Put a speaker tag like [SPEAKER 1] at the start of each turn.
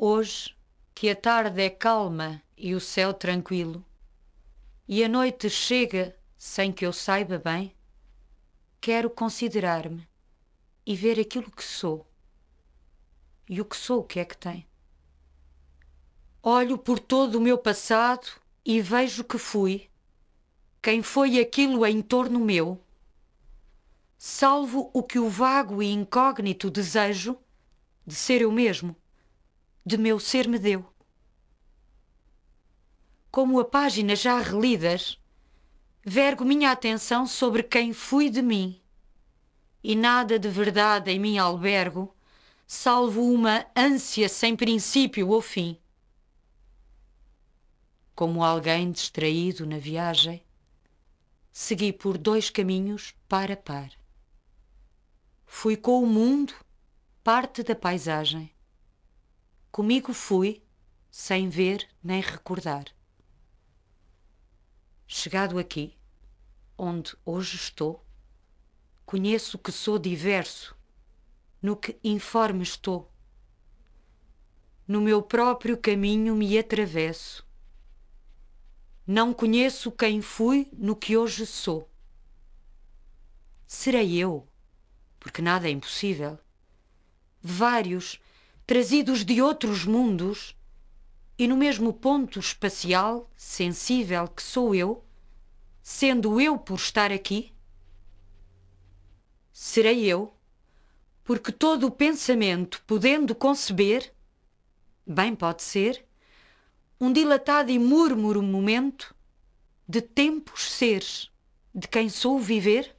[SPEAKER 1] Hoje, que a tarde é calma e o céu tranquilo, e a noite chega sem que eu saiba bem, quero considerar-me e ver aquilo que sou. E o que sou, o que é que tem? Olho por todo o meu passado e vejo que fui, quem foi aquilo em torno meu, salvo o que o vago e incógnito desejo de ser eu mesmo, de meu ser me deu. Como a páginas já relidas, vergo minha atenção sobre quem fui de mim, e nada de verdade em mim albergo, salvo uma ânsia sem princípio ou fim. Como alguém distraído na viagem, segui por dois caminhos par a par. Fui com o mundo, parte da paisagem. Comigo fui, sem ver nem recordar. Chegado aqui, onde hoje estou, conheço que sou diverso, no que informe estou. No meu próprio caminho me atravesso. Não conheço quem fui no que hoje sou. Serei eu, porque nada é impossível. Vários, trazidos de outros mundos, e no mesmo ponto espacial, sensível que sou eu, sendo eu por estar aqui? Serei eu, porque todo o pensamento podendo conceber, bem pode ser, um dilatado e múrmuro momento de tempos seres, de quem sou viver?